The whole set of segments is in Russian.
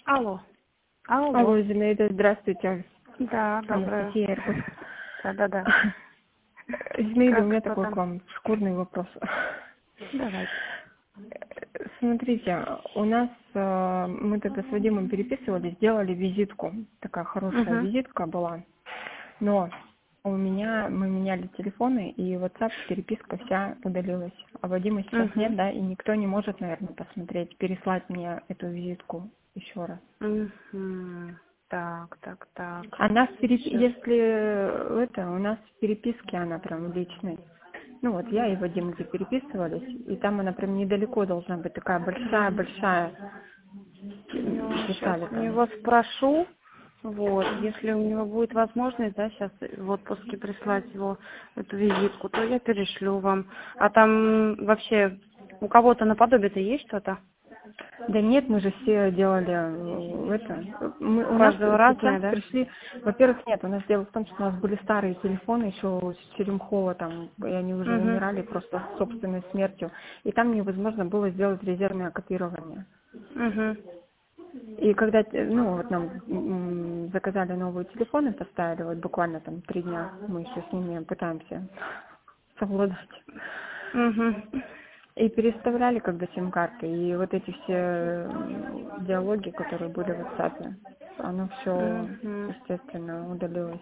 Алло. Алло. Алло, Зинаида, здравствуйте. Да, доброе. Анастасия Иркут. Да. Зинаида, у меня Что такой к там? вам шкурный вопрос. Давайте. Смотрите, у нас мы тогда с Вадимом переписывались, сделали визитку. Такая хорошая Угу. визитка была. Но мы меняли телефоны, и WhatsApp переписка вся удалилась. А Вадима сейчас Угу. нет, да, и никто не может, наверное, посмотреть, переслать мне эту визитку еще раз. Угу. Так. Она Сейчас. у нас в переписке она прям личной. Ну вот я и Вадим где переписывались, и там она прям недалеко должна быть, такая большая. Сейчас Писали у там. него спрошу. Вот, если у него будет возможность, да, сейчас в отпуске прислать его эту визитку, то я перешлю вам. А там вообще у кого-то наподобие-то есть что-то? Да нет, мы же все делали У у нас каждого разное, сейчас да? пришли, во-первых, нет, у нас дело в том, что у нас были старые телефоны еще с Черемхова там, и они уже Угу. умирали просто собственной смертью, и там невозможно было сделать резервное копирование. Угу. И когда, вот нам заказали новые телефоны, поставили, вот буквально там 3 дня, мы еще с ними пытаемся совладать. Угу. И переставляли когда сим-карты, и вот эти все диалоги, которые были в WhatsApp, оно все, Угу. естественно, удалилось.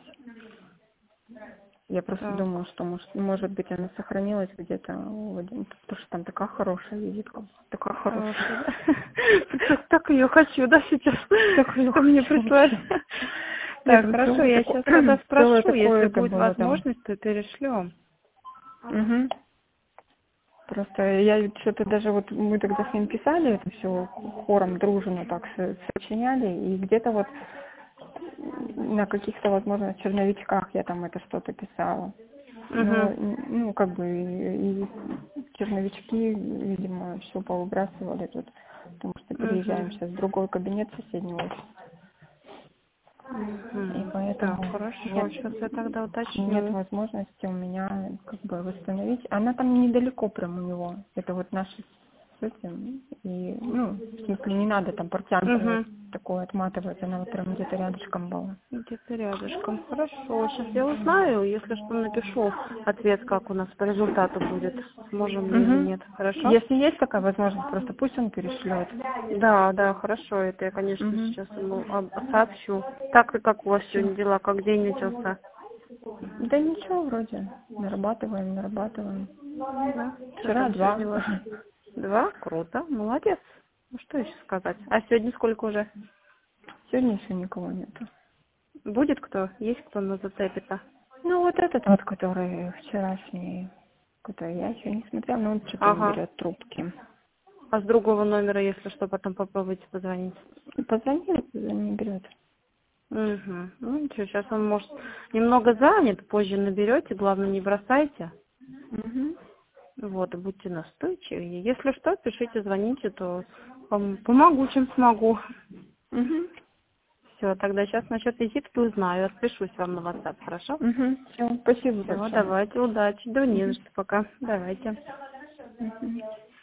Я просто Так. думаю, что может быть она сохранилась где-то, потому что там такая хорошая визитка, такая хорошая. Хорошо, да? Так ее хочу, да, сейчас? Так ее Что мне хочу прислать? вообще. Нет, Так, ну хорошо, я сейчас тогда целое спрошу, такое если это будет было там. возможность, то перешлем. Угу. Просто я что-то даже вот мы тогда с ним писали это все хором дружно так сочиняли, и где-то вот на каких-то, возможно, черновичках я там это что-то писала. Но, Угу. как бы и черновички, видимо, все повыбрасывали тут, потому что переезжаем Угу. сейчас в другой кабинет соседний офис. И Угу. Так, поэтому хорошо, сейчас я тогда нет уточню. возможности у меня как бы восстановить. Она там недалеко прям у него. Это вот наши с этим. И, в смысле, не надо там портянками Угу. такое отматывать. Она вот прям где-то рядышком была. Где-то рядышком. Хорошо, сейчас я узнаю, если что, напишу ответ, как у нас по результату будет, сможем ли или Угу. нет. Хорошо? Если есть такая возможность, просто пусть он перешлет. Да, хорошо, это я, конечно, Угу. сейчас ему сообщу. Так и как у вас Все. сегодня дела, как день начался? Да ничего вроде. Нарабатываем. Да, что Вчера там 2. сегодня у вас? 2? Круто, молодец. Ну что еще сказать? А сегодня сколько уже? Сегодня еще никого нету. Будет кто? Есть кто на зацепе-то? Ну, вот этот вот, который вчерашний, который я еще не смотрела, но он что-то не Ага. берет трубки. А с другого номера, если что, потом попробуйте позвонить. Позвонили, не берет. Угу. Ну ничего, сейчас он может немного занят, позже наберете, главное не бросайте. Угу. Вот, и будьте настойчивее. Если что, пишите, звоните, то помогу, чем смогу. Угу. Все, тогда сейчас насчет визитки узнаю, отпишусь вам на WhatsApp, хорошо? Угу. Все, спасибо Все, большое. давайте, удачи. Да не за Угу. что пока. Давайте. Угу.